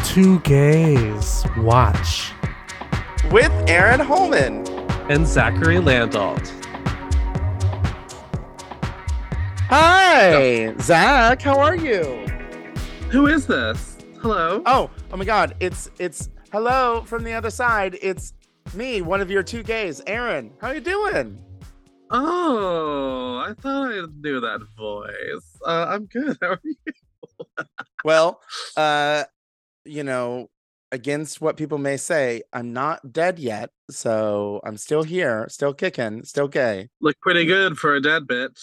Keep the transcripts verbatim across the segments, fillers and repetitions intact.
Two gays watch. With Aaron Holman. And Zachary Landolt. Hi, Zach. How are you? Who is this? Hello. Oh, oh my God! It's it's hello from the other side. It's me, one of your two gays, Aaron. How you doing? Oh, I thought I knew that voice. Uh, I'm good. How are you? Well, uh, you know, against what people may say, I'm not dead yet, so I'm still here, still kicking, still gay. Look pretty good for a dead bitch.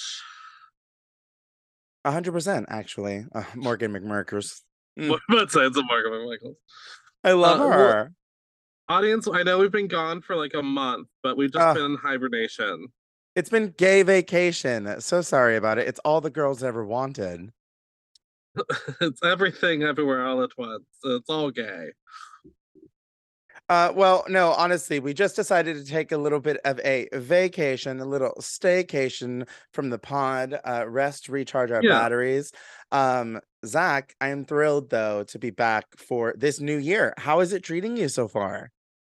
A hundred percent, actually. Uh, Morgan McMurkers. Mm. What about sides of Morgan McMichaels? I love Uh, her. Well, audience, I know we've been gone for like a month, but we've just Uh, been in hibernation. It's been gay vacation. So sorry about it. It's all the girls ever wanted. It's everything everywhere all at once. It's all gay. Uh, well, no, honestly, we just decided to take a little bit of a vacation, a little staycation from the pod, uh, rest, recharge our Yeah. batteries. Um, Zach, I am thrilled though to be back for this new year. How is it treating you so far?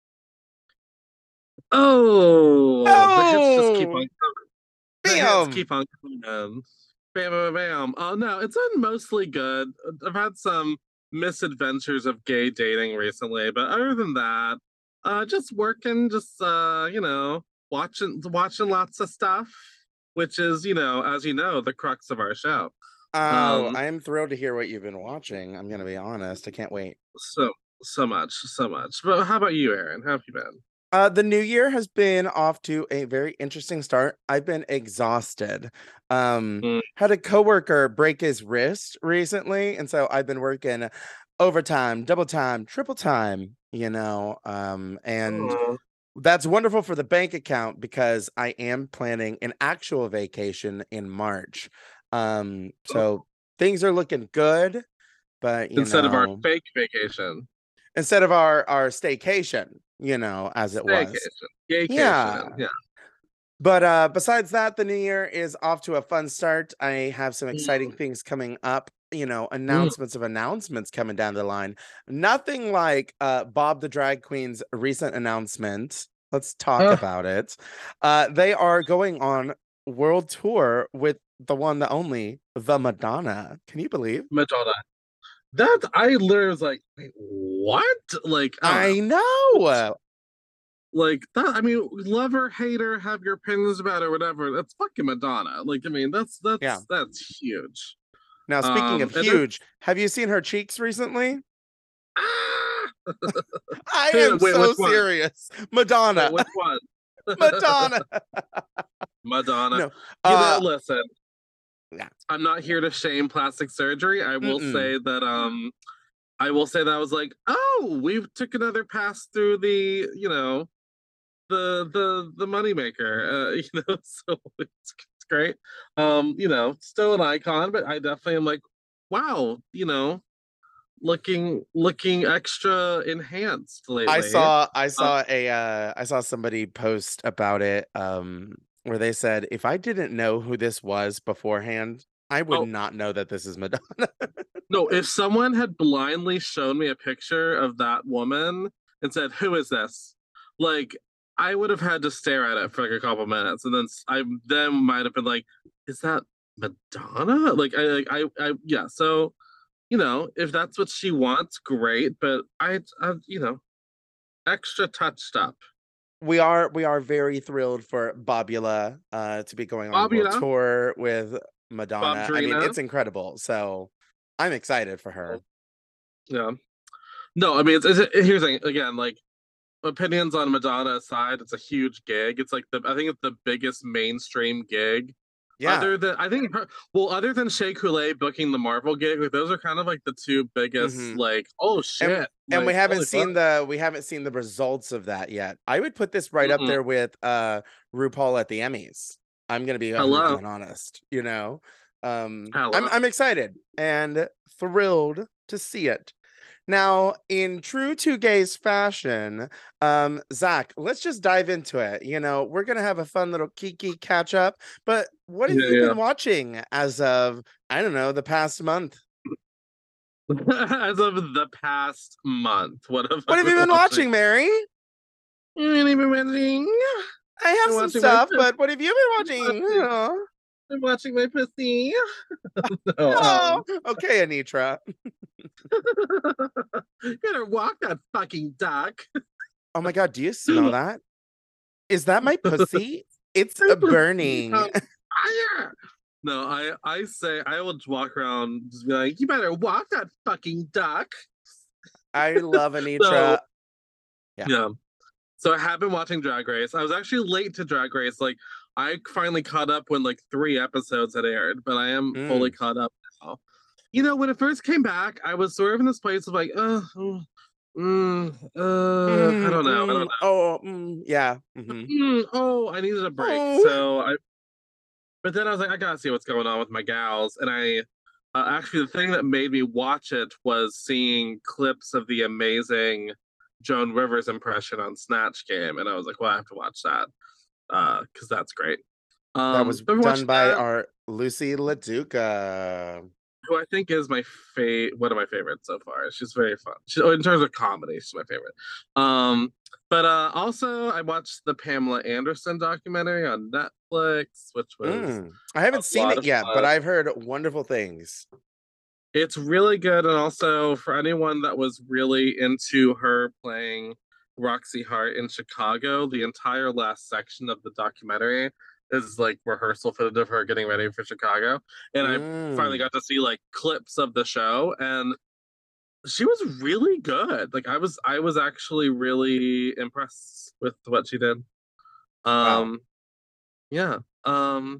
Oh, the hits just keep Oh, on coming. The bam! hits keep on coming in. Bam, bam, bam. Oh no, it's been mostly good. I've had some misadventures of gay dating recently, but other than that, uh, just working, just uh, you know, watching, watching lots of stuff, which is, you know, as you know, the crux of our show. Oh, Um, I am thrilled to hear what you've been watching. I'm gonna be honest. I can't wait. so so much, so much. But how about you, Aaron? How have you been? Uh, the new year has been off to a very interesting start. I've been exhausted. Um, Mm. had a coworker break his wrist recently, and so I've been working overtime, double time, triple time, you know. Um, and Aw. that's wonderful for the bank account because I am planning an actual vacation in March. Um, so things are looking good, but you Instead of our know, fake vacation, instead of our our staycation, you know, as it was. staycation, gaycation, Yeah. yeah. But uh, besides that, the new year is off to a fun start. I have some exciting things coming up, you know, announcements of announcements coming down the line. Nothing like uh, Bob the Drag Queen's recent announcement. Let's talk Uh, about it. Uh, they are going on world tour with the one, the only, the Madonna. Can you believe? Madonna. That I literally was like, wait, what? Like, I I don't know. know. Like that. I mean, love her, hate her, have your opinions about her, whatever. That's fucking Madonna. Like, I mean, that's that's Yeah. that's huge. Now, speaking Um, of and then huge, have you seen her cheeks recently? ah, I Wait, am wait, so which one? serious. wait, Madonna. which one? Madonna. Madonna. No. You Uh, know, listen. yeah. I'm not here to shame plastic surgery. I will Mm-mm. say that um I will say that I was like, oh, we took another pass through the, you know, the the the moneymaker. Uh, you know, so it's, it's great. Um, you know, still an icon, but I definitely am like, wow, you know, looking looking extra enhanced I lately. saw I Uh, saw a uh I saw somebody post about it um where they said if I didn't know who this was beforehand, I would oh not know that this is Madonna. no, if someone had blindly shown me a picture of that woman and said, "Who is this?" Like, I would have had to stare at it for like a couple minutes, and then s- I then might have been like, "Is that Madonna?" Like, I, like, I, I, yeah. So, you know, if that's what she wants, great. But I, I you know, extra touched up. We are we are very thrilled for Bobula uh to be going on world Bobula, tour with Madonna. I mean, Bobdrina. it's incredible. So I'm excited for her. Yeah. No, I mean, it's, it's here's the thing again, like opinions on Madonna aside, it's a huge gig. It's like the I think it's the biggest mainstream gig. Yeah. Other than I think her, well, other than Shea Coulee booking the Marvel gig, like those are kind of like the two biggest. Mhm. Like, oh And shit! and we Like, haven't holy seen fuck. the we haven't seen the results of that yet. I would put this right up Mm-mm. there with uh RuPaul at the Emmys. I'm gonna be one hundred Hello, percent honest, you know. Um I'm hello. I'm excited and thrilled to see it. Now, in true two gays fashion, um, Zach, let's just dive into it. You know, we're gonna have a fun little kiki catch up. But what have Yeah, you yeah. been watching as of, I don't know, the past month? As of the past month, what have What I have you been been watching, watching? Mary? I ain't been watching. I have Been some watching my stuff, pussy. but what have you been watching? Watching. Oh, I'm watching my pussy. No, oh. um, Okay, Anitra. you better walk that fucking duck. Oh my God, do you smell that? Is that my pussy? It's My a pussy burning. on fire. No, I I say I will walk around just be like, you better walk that fucking duck. I love So Anitra. Yeah. yeah. So I have been watching Drag Race. I was actually late to Drag Race. Like I finally caught up when like three episodes had aired, but I am fully Mm. caught up now. You know, when it first came back, I was sort of in this place of like, uh, mm, mm, uh, I Mm, don't know, I don't mm, oh, mm, yeah. mhm. know. Mm, oh, I needed a break. Oh. So I, but then I was like, I gotta see what's going on with my gals, and I. Uh, actually, the thing that made me watch it was seeing clips of the amazing Joan Rivers impression on Snatch Game, and I was like, well, I have to watch that uh because that's great. That Um, was been done watching by that, our Lucy LaDuca. who I think is my fa- one of my favorites so far. She's very fun. She, oh, in terms of comedy, she's my favorite. Um, but uh, also I watched the Pamela Anderson documentary on Netflix, which was Mm. I a haven't seen lot it of yet, but fun. I've heard wonderful things. It's really good, and also for anyone that was really into her playing Roxy Hart in Chicago, the entire last section of the documentary is like rehearsal footage of her getting ready for Chicago. And I finally Mm. got to see like clips of the show, and she was really good. Like I was, I was actually really impressed with what she did. Wow. Um, yeah. Um,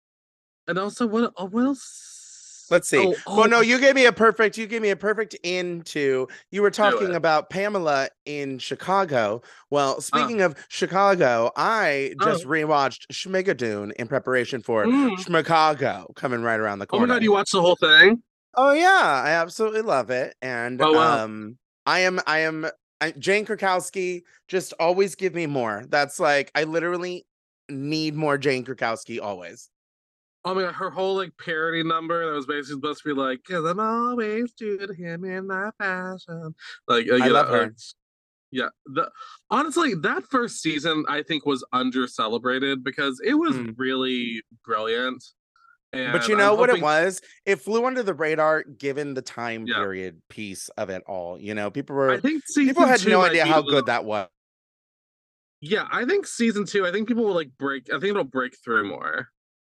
and also what? Oh, what else? Let's see. Oh, Well, oh, no, you gave me a perfect, you gave me a perfect into, you were do talking it. about Pamela in Chicago. Well, Uh, speaking of Chicago, I oh, just rewatched Schmigadoon in preparation for mm. Schmicago coming right around the Oh my god, corner. you watched the whole thing? Oh yeah, I absolutely love it. And Oh wow. um I am I am I, Jane Krakowski, just always give me more. That's like I literally need more Jane Krakowski always. Oh my god, her whole like parody number that was basically supposed to be like, "Cause I'm always true to him in my passion." Like uh, I you know, love like her. yeah. The honestly, that first season I think was under celebrated because it was Mm. really brilliant, But and you I'm know what it hoping, was? It flew under the radar given the time yeah. period piece of it all. You know, people I were think people season had two no might idea be how a little. good that was. Yeah, I think season two. I think people will like break. I think it'll break through more.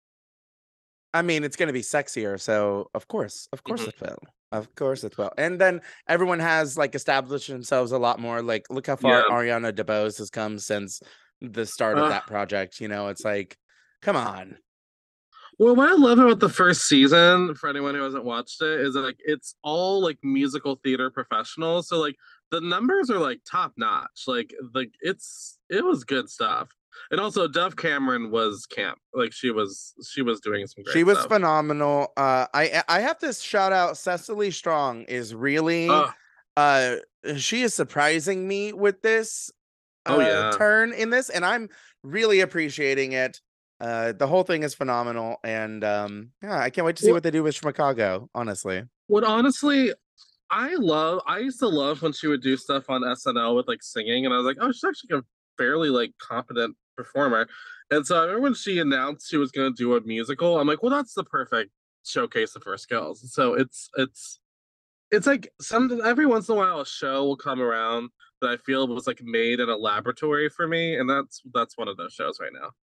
I mean, it's gonna be sexier, so of course, of course Mhm. it will. Of course it will. And then everyone has like established themselves a lot more. Like, look how far Yeah. Ariana DeBose has come since the start of Uh, that project. You know, it's like, come on. Well, what I love about the first season, for anyone who hasn't watched it, is like it's all like musical theater professionals. So like the numbers are like top notch. Like like it's it was good stuff. And also Dove Cameron was camp. Like she was she was doing some She great was stuff. phenomenal. Uh, I I have to shout out Cecily Strong is really Oh, uh she is surprising me with this oh uh yeah. turn in this, and I'm really appreciating it. Uh, the whole thing is phenomenal, and um, yeah, I can't wait to see What what they do with Chicago. Honestly, what honestly I love I used to love when she would do stuff on S N L with like singing, and I was like, oh, she's actually a fairly like competent performer. And so I remember when she announced she was gonna do a musical, I'm like, well, that's the perfect showcase of her skills. So it's it's it's like some every once in a while a show will come around that I feel was like made in a laboratory for me, and that's that's one of those shows right now.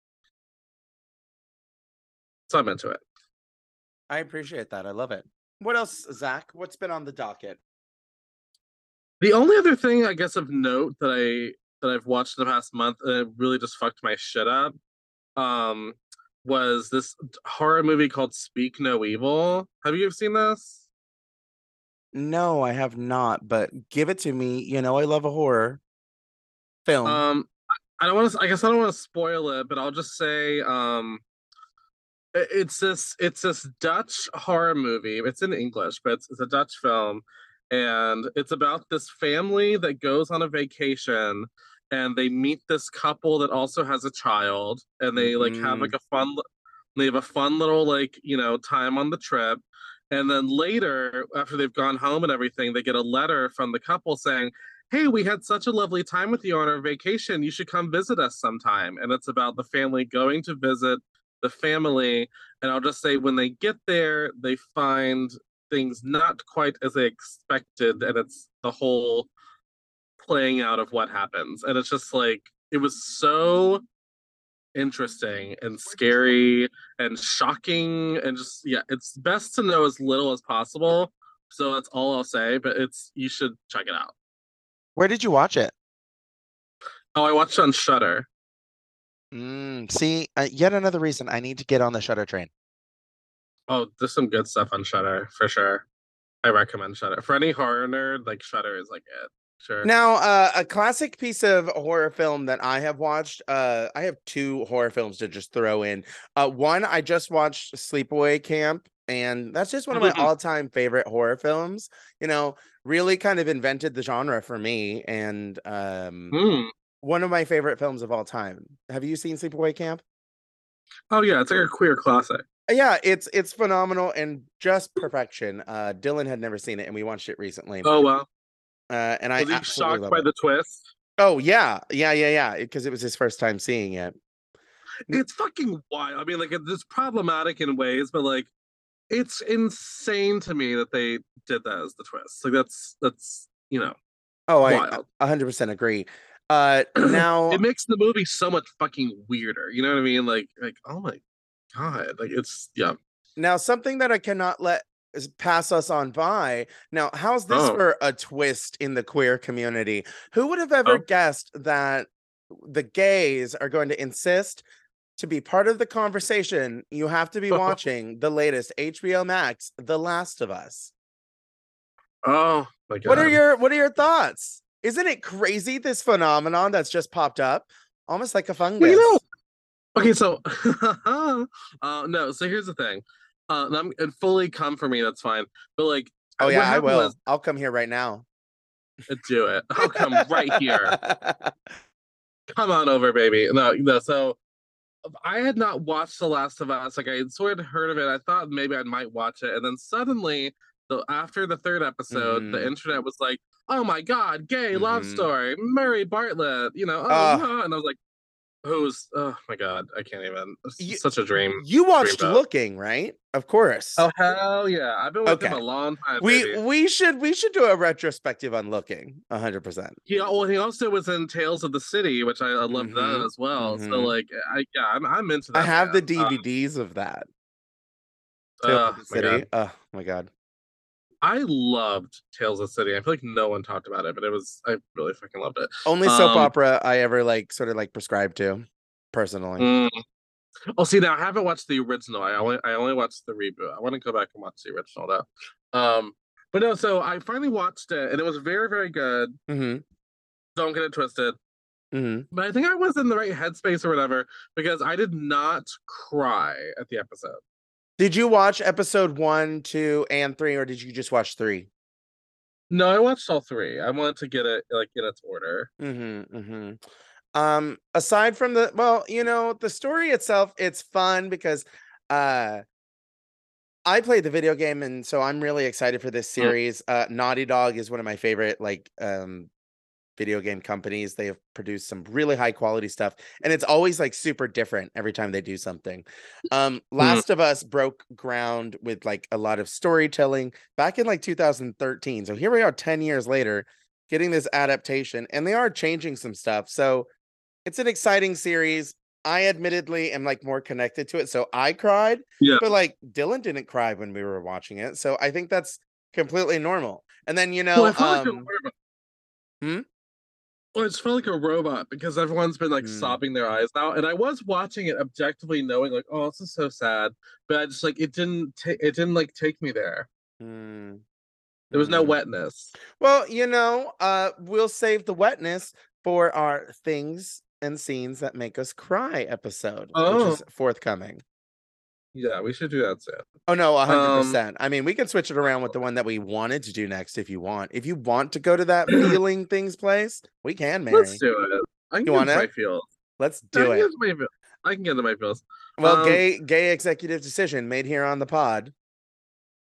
So I'm into it. I appreciate that. I love it. What else, Zach? What's been on the docket? The only other thing I guess of note that I that I've watched in the past month and it really just fucked my shit up um was this horror movie called Speak No Evil. Have you ever seen this? No, I have not, but give it to me. You know, I love a horror film. Um I don't want to I guess I don't want to spoil it, but I'll just say um i- it's this it's this Dutch horror movie. It's in English, but it's, it's a Dutch film, and it's about this family that goes on a vacation, and they meet this couple that also has a child, and they like have like Mm-mm. a fun they have a fun little like you know time on the trip, And then later, after they've gone home and everything, they get a letter from the couple saying, hey, we had such a lovely time with you on our vacation. You should come visit us sometime. And it's about the family going to visit the family. And I'll just say, when they get there, they find things not quite as they expected. And it's the whole playing out of what happens. And it's just like, it was so interesting and scary and shocking. And just, yeah, it's best to know as little as possible. So that's all I'll say. But it's, you should check it out. Where did you watch it? Oh, I watched it on Shudder. Mm, see, uh, yet another reason I need to get on the Shudder train. Oh, there's some good stuff on Shudder for sure. I recommend Shudder. For any horror nerd, like Shudder is like it. Sure. Now, uh, a classic piece of horror film that I have watched, uh, I have two horror films to just throw in. Uh, one, I just watched Sleepaway Camp, and that's just one of my all-time favorite horror films. You know, really kind of invented the genre for me, and um, mm. one of my favorite films of all time. Have you seen Sleepaway Camp? Oh yeah, it's like a queer classic. Yeah, it's it's phenomenal and just perfection. Uh, Dylan had never seen it, and we watched it recently. Oh wow. Uh, and I was he shocked by it. the twist? Oh yeah, yeah, yeah, yeah. Because it was his first time seeing it. It's fucking wild. I mean, like it's problematic in ways, but like it's insane to me that they did that as the twist. Like that's that's you know. Oh, wild. I a hundred percent agree. Uh, now it makes the movie so much fucking weirder. You know what I mean? Like like oh my god, like it's yeah. Now something that I cannot let pass us on by. Now, how's this oh. for a twist in the queer community? Who would have ever oh. guessed that the gays are going to insist to be part of the conversation? You have to be watching the latest H B O Max, The Last of Us. Oh my god. What are your what are your thoughts? Isn't it crazy, this phenomenon that's just popped up? Almost like a fungus. Well, you know, okay, so uh no, so here's the thing. Uh, I'm and fully come for me. That's fine. But like, oh yeah, I will. Was, I'll come here right now. Do it. I'll come right here. Come on over, baby. No, no. So I had not watched The Last of Us. Like I had sort of heard of it. I thought maybe I might watch it, and then suddenly, so after the third episode, mm-hmm. the internet was like, "Oh my god, gay mm-hmm. love story, Murray Bartlett." You know, oh, uh, no. And I was like, "Who's? Oh my god, I can't even." It's you, such a dream. You watched dream Looking, right? Of course. Oh hell yeah! I've been with okay. him a long time. We baby. we should we should do a retrospective on Looking, a hundred percent. He well, he also was in Tales of the City, which I, I love mm-hmm. that as well. Mm-hmm. So like, I yeah, I'm I'm into that. I have man. the D V Ds uh, of that. Tales uh, of the City. Oh my god. I loved Tales of the City. I feel like no one talked about it, but it was I really fucking loved it. Only soap um, opera I ever like sort of like prescribed to, personally. Mm. Oh, see, now I haven't watched the original. I only I only watched the reboot. I want to go back and watch the original though. Um, but no, so I finally watched it, and it was very, very good. Mm-hmm. Don't get it twisted. Mm-hmm. But I think I was in the right headspace or whatever because I did not cry at the episode. Did you watch episode one, two, and three, or did you just watch three? No, I watched all three. I wanted to get it like in its order. Mm-hmm. Mm-hmm. Um, aside from the, well, you know, the story itself, it's fun because uh, I played the video game, and so I'm really excited for this series. Mm. Uh, Naughty Dog is one of my favorite, like, um, video game companies. They have produced some really high quality stuff, and it's always like super different every time they do something. Um, Last mm. of Us broke ground with like a lot of storytelling back in like two thousand thirteen. So here we are ten years later, getting this adaptation, and they are changing some stuff. So it's an exciting series. I admittedly am like more connected to it. So I cried, yeah. but like Dylan didn't cry when we were watching it. So I think that's completely normal. And then, you know, well, I felt um, like a hmm? Well, it's felt like a robot because everyone's been like mm. sobbing their eyes out. And I was watching it objectively knowing like, oh, this is so sad. But I just like, it didn't, ta- it didn't like take me there. Mm. There was no wetness. Well, you know, uh, we'll save the wetness for our things and scenes that make us cry episode, oh. which is forthcoming. Yeah, we should do that soon. Oh no, a hundred percent. I mean, we can switch it around with the one that we wanted to do next if you want. If you want to go to that feeling things place, we can, Mary. Let's do it. I can you get wanna? my feels. Let's do I it. Can my, I can get into my feels. Well, um, gay gay executive decision made here on the pod.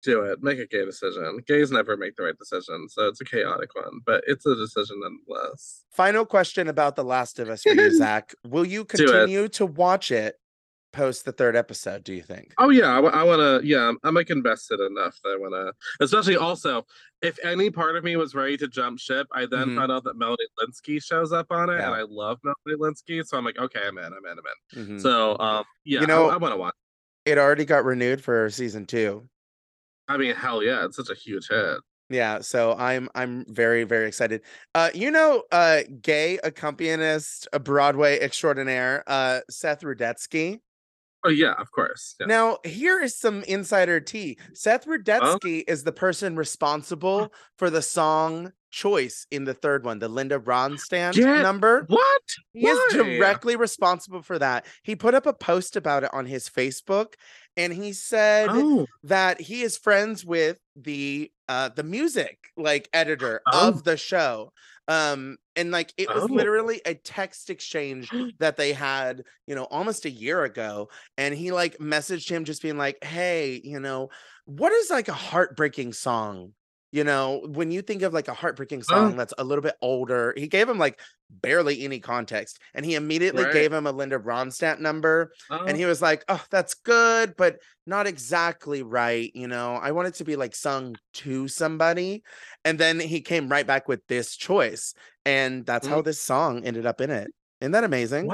Do it. Make a gay decision. Gays never make the right decision, so it's a chaotic one, but it's a decision nonetheless. Final question about The Last of Us for you, Zach. Will you Do it. continue to watch it post the third episode, do you think? Oh yeah, I, I want to. Yeah, I'm, I'm like invested enough that I want to. Especially also, if any part of me was ready to jump ship, I then Mhm. found out that Melanie Linsky shows up on it, Yeah. and I love Melanie Linsky, so I'm like, okay, I'm in, I'm in, I'm in. Mhm. So, um, yeah, You know- I, I want to watch. It already got renewed for season two. I mean, hell yeah, it's such a huge hit. Yeah, so I'm I'm very very excited. Uh, you know, uh, gay accompanist, a Broadway extraordinaire, uh, Seth Rudetsky. Oh yeah, of course. Yeah. Now, here is some insider tea. Seth Rudetsky is the person responsible for the song choice in the third one, the Linda Ronstadt Get- number. What? He is Why? directly responsible for that. He put up a post about it on his Facebook, and he said Oh, that he is friends with the uh the music like editor Oh. of the show. Um and like it was Oh. literally a text exchange that they had, you know, almost a year ago, and he like messaged him just being like, "Hey, you know, what is like a heartbreaking song? You know, when you think of like a heartbreaking song Oh. that's a little bit older." He gave him like barely any context, and he immediately Right. gave him a Linda Ronstadt number, oh. and he was like, "Oh, that's good, but not exactly right. You know, I want it to be like sung to somebody." And then he came right back with this choice, and that's how Mm. this song ended up in it. Isn't that amazing?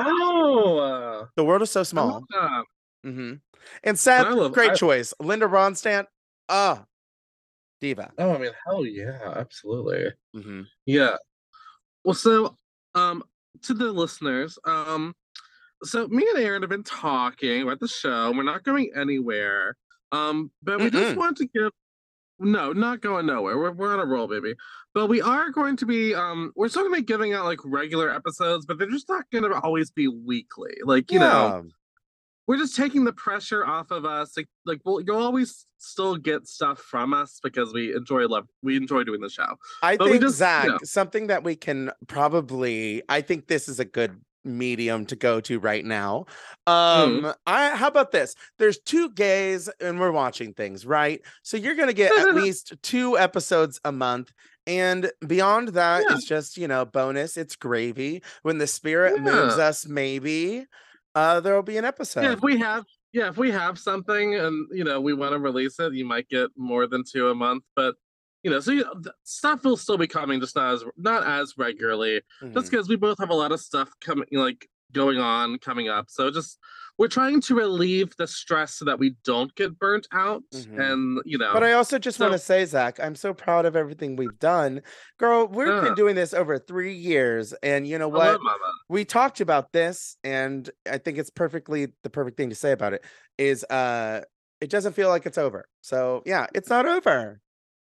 Wow. The world is so I love small. that. hmm And Seth, I love- great I- choice. Linda Ronstadt, ah, diva. Oh, I mean, hell yeah, absolutely. hmm Yeah. Well, so um to the listeners, um so me and Aaron have been talking about the show. We're not going anywhere. Um, but we just Mm-mm. want to give no, not going nowhere. We're we're on a roll, baby. But we are going to be um we're still gonna be giving out like regular episodes, but they're just not gonna always be weekly. Like, you know, we're just taking the pressure off of us. Like, like we'll, you'll always still get stuff from us because we enjoy love. We enjoy doing the show. I But we think, just- Zach, yeah. something that we can probably, I think this is a good medium to go to right now. Um, Mm. I how about this? There's two gays and we're watching things, right? So you're gonna get at least two episodes a month. And beyond that, Yeah. it's just, you know, bonus. It's gravy. When the spirit Yeah. moves us, maybe uh there'll be an episode. Yeah, if we have yeah, if we have something and you know we want to release it, you might get more than two a month. But you know, so you know, th- stuff will still be coming, just not as not as regularly. Just Mhm. because we both have a lot of stuff coming, like going on, coming up. So just we're trying to relieve the stress so that we don't get burnt out. Mhm. And you know, But I also just want to So- say, Zach, I'm so proud of everything we've done. Girl, we've Yeah. been doing this over three years. And you know I what? love Mama. We talked about this, and I think it's perfectly the perfect thing to say about it is uh it doesn't feel like it's over. So yeah, it's not over.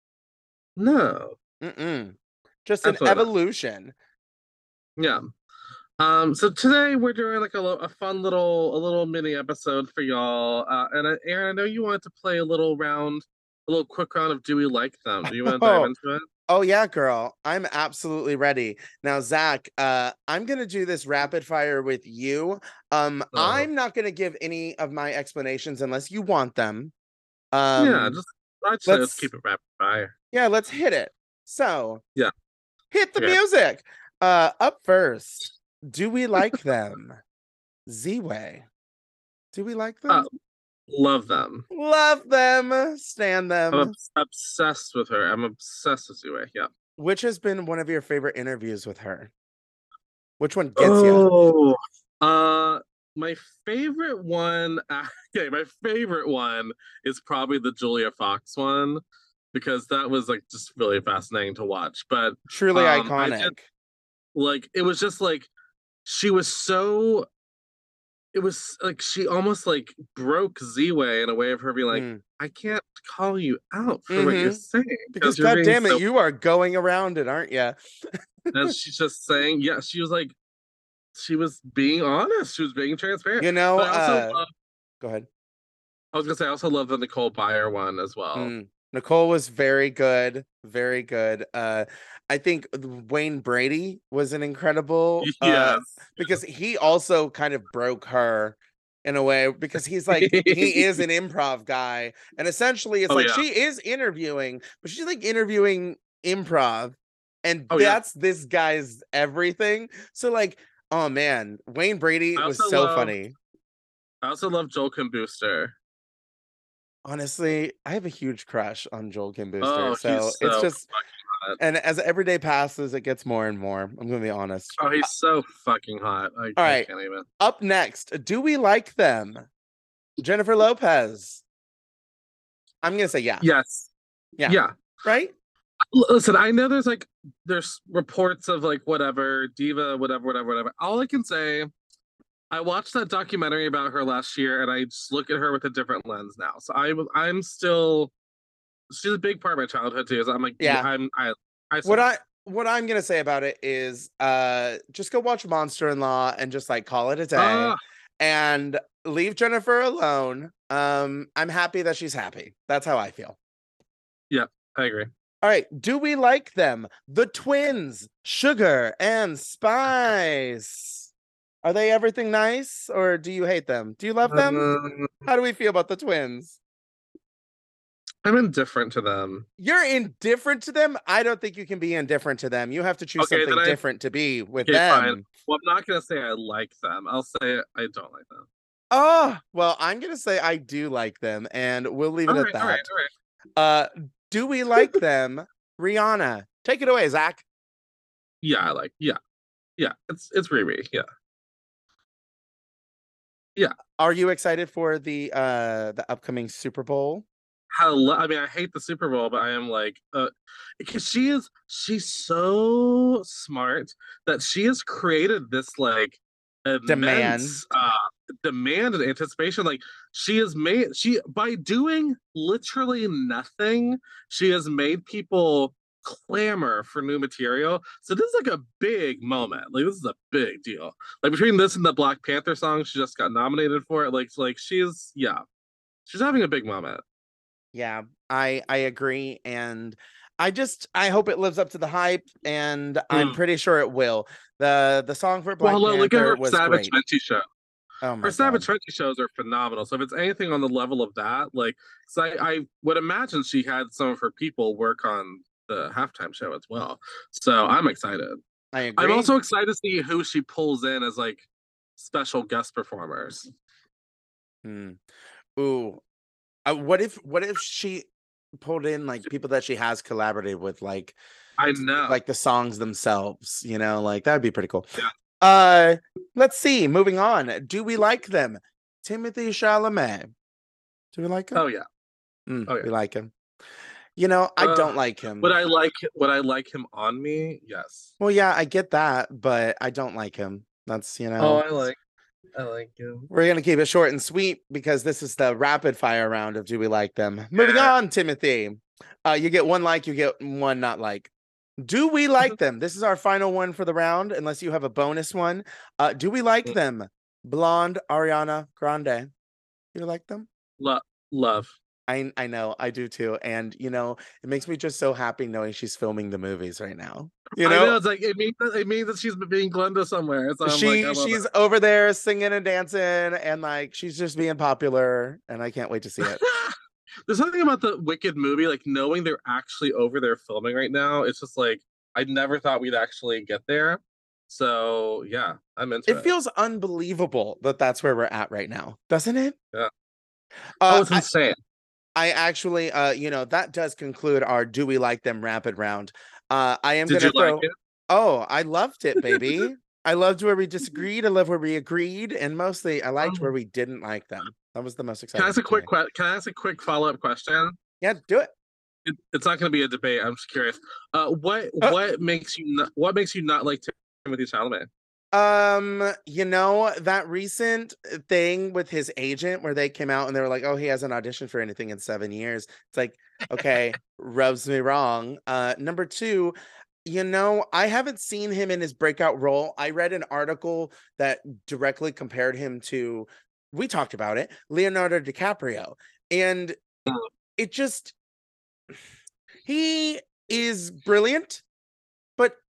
No, Mm-mm. Just an Absolutely not. evolution. yeah. Um, so today we're doing like a, lo- a fun little a little mini episode for y'all. Uh, and uh, Aaron, I know you wanted to play a little round, a little quick round of Do We Like Them? Do you want to dive Oh. into it? Oh yeah, girl. I'm absolutely ready. Now, Zach, uh, I'm gonna do this rapid fire with you. Um, Oh. I'm not gonna give any of my explanations unless you want them. Um, yeah, just I'd say let's let's- keep it rapid fire. yeah, let's hit it. So Yeah. hit the Okay. music. Uh, up first, do we like them? Z-Way. Do we like them? Uh, Love them. Love them. Stand them. I'm obs- obsessed with her. I'm obsessed with you. Yeah. Which has been one of your favorite interviews with her? Which one gets you? Oh, uh, my favorite one. Okay, my favorite one is probably the Julia Fox one because that was like just really fascinating to watch. But Truly um, I iconic. just- like it was just like she was so. It was like she almost like broke Z-Way in a way of her being like, Mm. I can't call you out for what you're Mhm. saying Because you're god being damn it, so-" you are going around it, aren't you? and she's just saying, yeah, she was like, she was being honest, she was being transparent. You know, But I also uh, love, go ahead. I was gonna say, I also love the Nicole Byer one as well. Mm. Nicole was very good, very good. Uh, I think Wayne Brady was an incredible, uh, Yes, because he also kind of broke her in a way, because he's like, he is an improv guy. And essentially it's Oh, like yeah. she is interviewing, but she's like interviewing improv. And Oh, yeah. that's this guy's everything. So like, oh man, Wayne Brady I was also so love- funny. I also love Joel Kim Booster. Honestly, I have a huge crush on Joel Kim Booster. Oh, so, he's so it's just fucking hot. and as every day passes, it gets more and more. I'm gonna be honest. Oh, he's so fucking hot. I, All I right. can't even. Up next, do we like them? Jennifer Lopez. I'm gonna say yeah. Yes. Yeah. Yeah. Right? L- Listen, I know there's like there's reports of like whatever diva, whatever, whatever, whatever. All I can say, I watched that documentary about her last year, and I just look at her with a different lens now. So I was, I'm still, she's a big part of my childhood too. So I'm like, Yeah. yeah, I'm, I, I. What I what I'm gonna say about it is uh just go watch Monster in Law and just like call it a day Ah. and leave Jennifer alone. Um, I'm happy that she's happy. That's how I feel. I agree. All right. Do we like them? The twins, Sugar and Spice. Are they everything nice, or do you hate them? Do you love them? Um, How do we feel about the twins? I'm indifferent to them. You're indifferent to them? I don't think you can be indifferent to them. You have to choose Okay, something then I- different to be with Okay, them. fine. Well, I'm not gonna say I like them. I'll say I don't like them. Oh, well, I'm gonna say I do like them, and we'll leave it All at right, that. all right, all right. Uh, do we like them? Rihanna, take it away, Zach. Yeah, I like. Yeah, yeah. It's it's Riri. Yeah. Are you excited for the uh the upcoming Super Bowl? Hello. I mean, I hate the Super Bowl, but I am like, uh, because she is she's so smart that she has created this like Demand. immense uh demand and anticipation. Like she has made she by doing literally nothing, she has made people clamor for new material. So this is like a big moment. Like this is a big deal. Like between this and the Black Panther song, she just got nominated for it. Like like she's yeah, she's having a big moment. Yeah, I I agree, and I just I hope it lives up to the hype, and I'm Mm. pretty sure it will. The the song for Black Well, hello, look at Panther her was Savage great. Fenty show. Oh my Her Savage god. Fenty shows are phenomenal. So if it's anything on the level of that, like, 'cause I, I would imagine she had some of her people work on the halftime show as well. So I'm excited. I agree. I'm also excited to see who she pulls in as like special guest performers. Hmm. Ooh. Uh, what if what if she pulled in like people that she has collaborated with, like I know. like the songs themselves, you know, like that'd be pretty cool. Yeah. Uh let's see, moving on. Do we like them? Timothy Chalamet. Do we like him? Oh yeah. Mm, oh, yeah. We like him. You know, I Uh, don't like him. Would I like would I like him on me? Yes. Well, yeah, I get that, but I don't like him. That's, you know, Oh, I like I like him. we're gonna keep it short and sweet because this is the rapid fire round of do we like them. Moving Yeah. on, Timothy. Uh, you get one like, you get one not like. Do we like them? This is our final one for the round, unless you have a bonus one. Uh, do we like Mm. them? Blonde Ariana Grande. You like them? Lo- love. I I know, I do too. And you know, it makes me just so happy knowing she's filming the movies right now. You I know, know it's like it means that, it means that she's being Glenda somewhere. So I'm she like, I love she's it. over there singing and dancing, and like she's just being popular, and I can't wait to see it. There's something about the Wicked movie, like knowing they're actually over there filming right now. It's just like I never thought we'd actually get there. So yeah, I'm into it. It feels unbelievable that that's where we're at right now, doesn't it? Yeah. Uh, oh, it's I, insane. I actually, uh, you know, that does conclude our "Do We Like Them" rapid round. Uh, I am Did gonna you throw. like it? Oh, I loved it, baby. I loved where we disagreed. I love where we agreed, and mostly, I liked Oh. where we didn't like them. That was the most Can exciting. I ask a to quick me. que- Can I ask a quick follow up question? Yeah, do it. It, it's not going to be a debate. I'm just curious. Uh, what Uh, what makes you not, what makes you not like Timothy Chalamet? Um, you know, that recent thing with his agent where they came out and they were like, "Oh, he hasn't auditioned for anything in seven years." It's like, okay, rubs me wrong. Uh, number two, you know, I haven't seen him in his breakout role. I read an article that directly compared him to, we talked about it, Leonardo DiCaprio. And it just, he is brilliant, but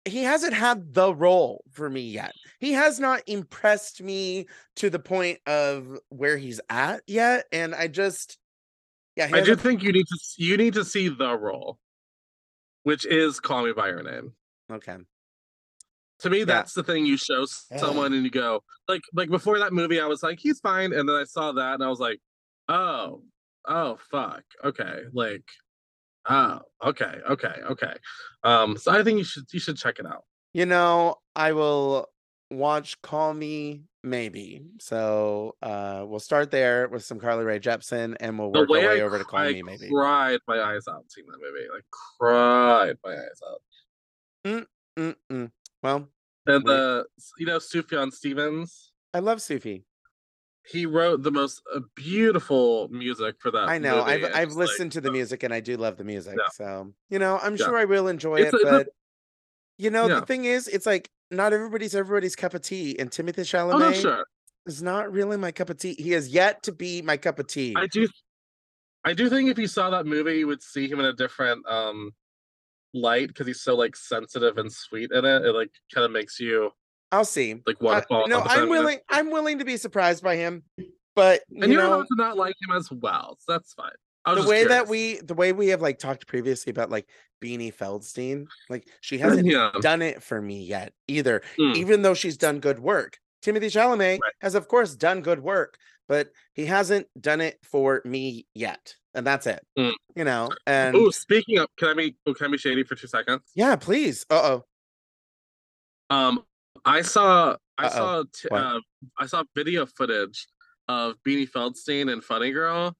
he hasn't had the role for me yet. He has not impressed me to the point of where he's at yet. And I just, yeah, he I has do a- think you need to you need to see the role, which is Call Me by Your Name. okay. To me, Yeah. that's the thing you show someone and you go, like, like before that movie, I was like, he's fine. And then I saw that and I was like, oh, oh, fuck. Okay. Like, oh, okay, okay, okay. Um, so I think you should you should check it out. You know, I will watch Call Me Maybe. So uh we'll start there with some Carly Rae Jepsen and we'll The work our way way I, over to Call I Me Maybe. cried my eyes out seeing that movie. Like cried my eyes out. Mm, mm, mm. Well, And we- the you know Sufjan Stevens, I love Sufi. he wrote the most uh, beautiful music for that. I know. movie, I've and I've just, like, listened to the music and I do love the music. Yeah. So, you know, I'm Yeah. sure I will enjoy It's it, a- it's a- but you know, Yeah. the thing is, it's like not everybody's everybody's cup of tea. And Timothée Chalamet Oh no, sure. is not really my cup of tea. He has yet to be my cup of tea. I do, I do think if you saw that movie, you would see him in a different um light because he's so like sensitive and sweet in it. It like kind of makes you I'll see. like I- want to fall. no, in love with I'm him, you know? willing. I'm willing to be surprised by him, but And you you're know, allowed to not like him as well, so that's fine. I was the just way that curious. we, the way we have like talked previously about like Beanie Feldstein, like she hasn't Yeah. done it for me yet either. Mm. Even though she's done good work, Timothée Chalamet Right. has of course done good work, but he hasn't done it for me yet, and that's it. Mm. You know, and Oh, speaking of, can I be oh, can I be shady for two seconds? yeah, please. Uh oh. Um, I saw I Uh-oh. saw t- What? uh, I saw video footage of Beanie Feldstein and Funny Girl.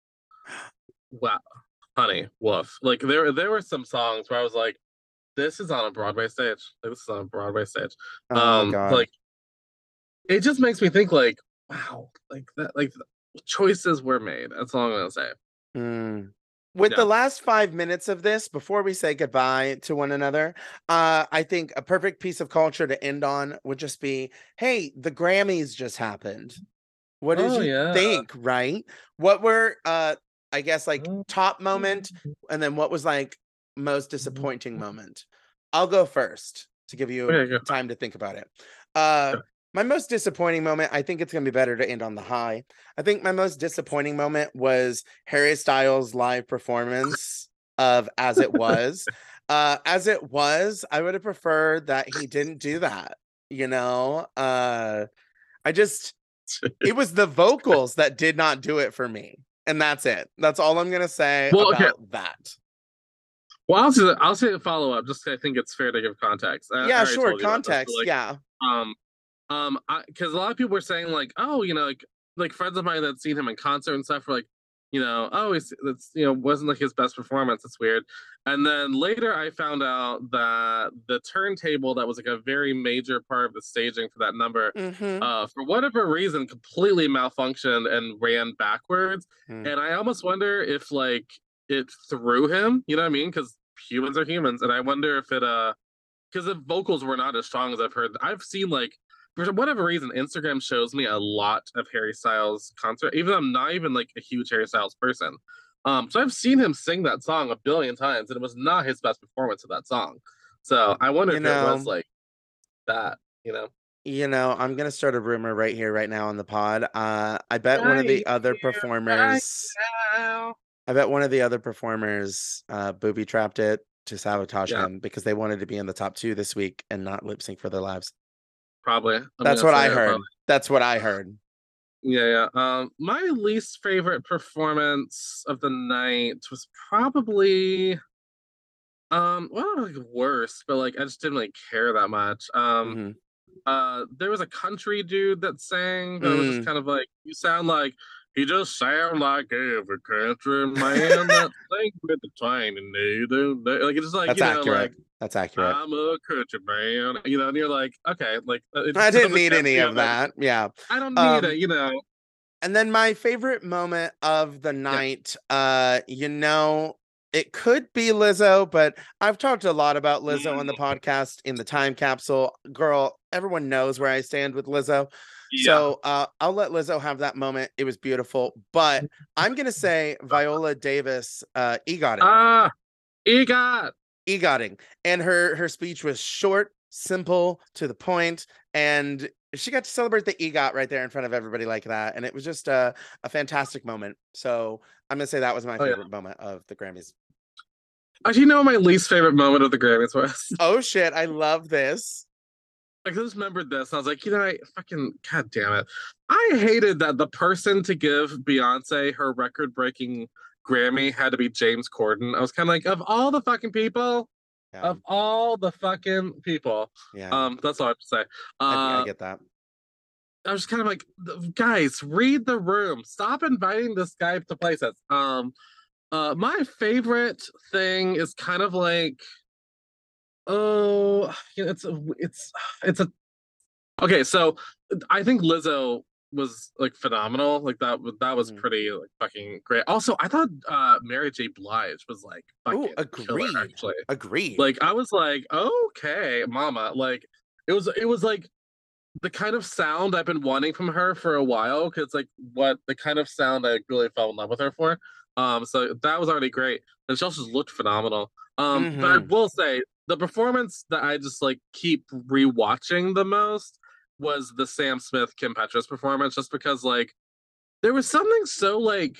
Wow, honey, woof! Like there there were some songs where I was like, "This is on a Broadway stage. Like, this is on a Broadway stage." Oh um, god. like it just makes me think, like, wow, like that, like choices were made. That's all I'm gonna say. Mm. With Yeah. the last five minutes of this, before we say goodbye to one another, uh, I think a perfect piece of culture to end on would just be, hey, the Grammys just happened. What did Oh, you yeah. think, right? What were, uh, I guess, like top moment, and then what was like most disappointing moment? I'll go first to give you Okay, go. time to think about it. Uh, Sure. my most disappointing moment, I think it's going to be better to end on the high. I think my most disappointing moment was Harry Styles' live performance of As It Was. uh, As It Was, I would have preferred that he didn't do that. You know, uh, I just, it was the vocals that did not do it for me. And that's it. That's all I'm going to say Well, okay. about that. Well, I'll say I'll say a follow up. Just 'cause I think it's fair to give context. I- I Yeah, already sure. told you about this, but, Context. like, yeah. Um, um, because a lot of people were saying like, oh, you know, like like friends of mine that seen him in concert and stuff were like, you know, oh, it's that's you know wasn't like his best performance. It's weird. And then later I found out that the turntable that was like a very major part of the staging for that number, Mm-hmm. uh, for whatever reason, completely malfunctioned and ran backwards. Hmm. And I almost wonder if like it threw him. You know what I mean? Because humans are humans, and I wonder if it uh because the vocals were not as strong as I've heard. I've seen like for whatever reason, Instagram shows me a lot of Harry Styles concert, even though I'm not even like a huge Harry Styles person. Um, so I've seen him sing that song a billion times, and it was not his best performance of that song. So I wonder You if know- it was like that, you know. You know, I'm gonna start a rumor right here, right now on the pod. Uh, I bet one of the Right other here, performers, Now. I bet one of the other performers, uh, booby trapped it to sabotage Yeah. him because they wanted to be in the top two this week and not lip sync for their lives. Probably. I'm That's gonna what say I it, heard. probably. That's what I heard. Yeah, yeah. Um, my least favorite performance of the night was probably um well not like worse, but like I just didn't really care that much. Um Mhm. uh there was a country dude that sang that was Mm. just kind of like you sound like he just sound like every country man that sings with the twang and neither like it's just like That's you know accurate. like That's accurate. I'm a country man, you know, and you're like okay, like uh, it I just didn't doesn't need catch any me of up. that. Yeah. I don't need Um, it, you know. And then my favorite moment of the night, uh, you know, it could be Lizzo, but I've talked a lot about Lizzo on the podcast in the time capsule. Girl, everyone knows where I stand with Lizzo. Yeah. So uh, I'll let Lizzo have that moment. It was beautiful. But I'm going to say Viola Davis, uh, EGOT it. Ah, EGOT. EGOTing, and her her speech was short, simple, to the point, and she got to celebrate the EGOT right there in front of everybody like that, and it was just a a fantastic moment. So I'm gonna say that was my Oh, yeah. favorite moment of the Grammys. Actually, you know what my least favorite moment of the Grammys was? Oh shit, I love this. Like, I just remembered this. And I was like, you know, I fucking, god damn it. I hated that the person to give Beyonce her record breaking Grammy had to be James Corden. I was kind of like, of all the fucking people, Yeah, of all the fucking people. yeah, Um, that's all I have to say. I, I Uh, get that. I was kind of like, guys, read the room. Stop inviting this guy to places. Um, uh, my favorite thing is kind of like, oh, you know, it's a, it's, it's a. Okay, so I think Lizzo was like phenomenal. Like that, that was Mhm. pretty like fucking great. Also, I thought uh Mary J. Blige was like Ooh, fucking killer. agreed. Actually, Agreed. like I was like, okay, mama. Like it was, it was like the kind of sound I've been wanting from her for a while, because like what the kind of sound I really fell in love with her for. Um, so that was already great, and she also just looked phenomenal. Um, but I Mhm. will say the performance that I just like keep rewatching the most was the Sam Smith Kim Petras performance, just because like there was something so like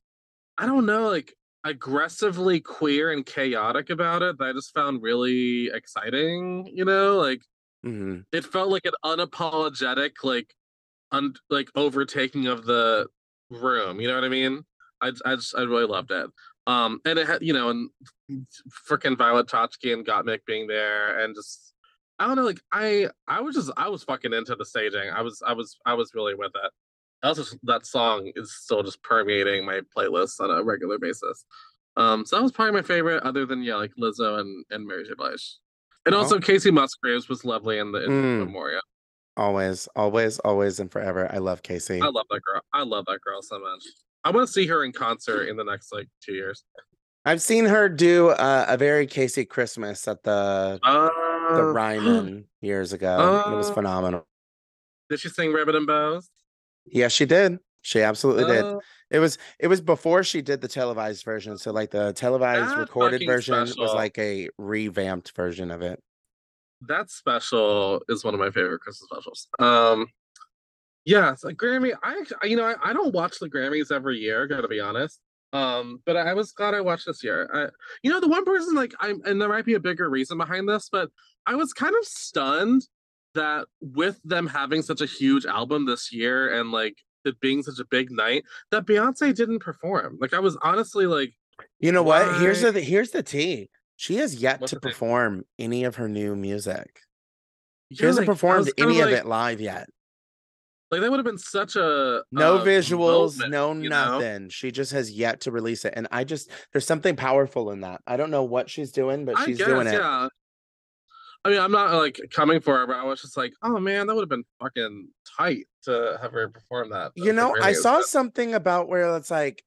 I don't know, like aggressively queer and chaotic about it that I just found really exciting. You know, like Mhm. it felt like an unapologetic like un like overtaking of the room. You know what I mean? I I just I really loved it. Um, and it had, you know, and freaking Violet Chachki and Gottmik being there, and just I don't know, like I I was just I was fucking into the staging. I was I was I was really with it. Also, that song is still just permeating my playlists on a regular basis. Um, so that was probably my favorite, other than yeah, like Lizzo and and Mary J. Blige, and also Oh. Casey Musgraves was lovely in the in Mm. Memoria. Always, always, always, and forever. I love Casey. I love that girl. I love that girl so much. I want to see her in concert in the next like two years. I've seen her do uh, a very Casey Christmas at the the Uh, Ryman years ago, and it was uh, phenomenal. did she sing Ribbon and Bows? Yes, she did. She absolutely did. Uh, It was it was before she did the televised version. So like the televised that recorded fucking version was special. like a revamped version of it. That special is one of my favorite Christmas specials. Um, yeah, it's like Grammy. I I- you know I, I don't watch the Grammys every year. Gotta be honest. Um, but I was glad I watched this year. I, you know, the one person like I'm, and there might be a bigger reason behind this, but I was kind of stunned that with them having such a huge album this year and like it being such a big night, that Beyonce didn't perform. Like I was honestly like, You know what? Here's why? the here's the tea. She has yet What's to the thing? perform any of her new music. She Yeah, hasn't like I performed was kind of any of like, it live yet. like that would have been such a No uh visuals, moment, no you know? nothing. She just has yet to release it. And I just, there's something powerful in that. I don't know what she's doing, but I she's doing guess, it. yeah. I mean, I'm not like coming for her, but I was just like, oh man, that would have been fucking tight to have her perform that You at the know, I Grammys. saw But something about where it's like,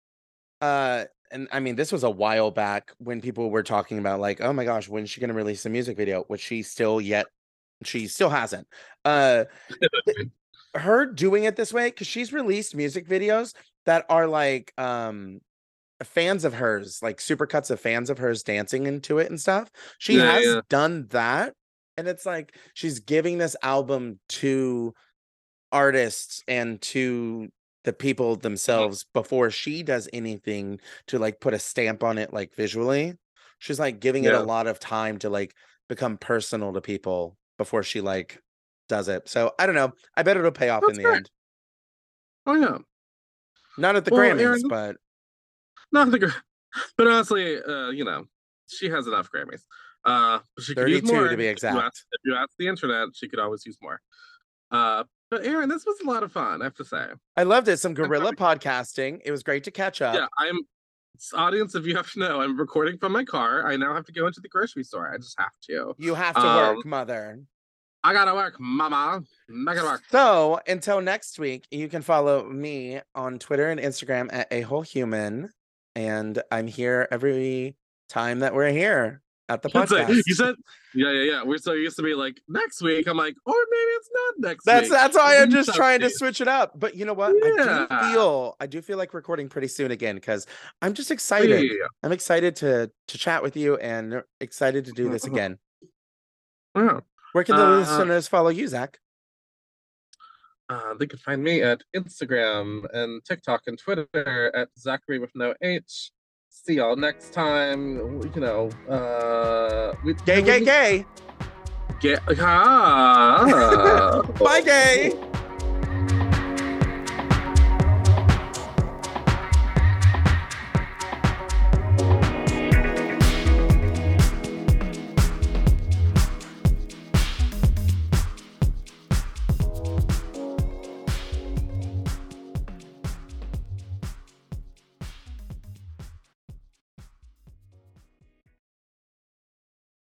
uh, and I mean, this was a while back when people were talking about like, oh my gosh, when's she going to release a music video? Which she still yet, she still hasn't. Uh, her doing it this way, because she's released music videos that are like, um, fans of hers, like supercuts of fans of hers dancing into it and stuff. She yeah, has yeah. done that. And it's like she's giving this album to artists and to the people Mhm. themselves before she does anything to like put a stamp on it, like visually. She's like giving it a Yeah. lot of time to like become personal to people before she like does it. So I don't know. I bet it'll pay off in That's the great. end. Oh yeah. Not at the Well, Grammys, Aaron, but not the Gra- but honestly, uh, you know, she has enough Grammys. Uh, she could use thirty-two more. to be If you ask, exact. if you ask the internet, she could always use more. Uh, but Aaron, this was a lot of fun, I have to say. I loved it. Some I'm glad guerrilla we- podcasting. It was great to catch up. yeah, I'm audience, if you have to know, I'm recording from my car. I now have to go into the grocery store. I just have to. You have to Um, work, mother. I gotta work, mama. I gotta work. So until next week, you can follow me on Twitter and Instagram at a whole human. And I'm here every time that we're here. at the It's like, podcast. you said, yeah, yeah, yeah. We're so used to be like next week. I'm like, or maybe it's not next That's week. that's why I'm just It's trying to okay. switch it up. But you know what? I Yeah. do feel I do feel like recording pretty soon again because I'm just excited. Yeah. I'm excited to to chat with you and excited to do this Uh-huh. again. Yeah. Where can the Uh, listeners follow you, Zach? Uh, they can find me at Instagram and TikTok and Twitter at Zachary with no H. See y'all next time. You know, uh, we, Gay, gay, gay. Get, ah. Bye, gay.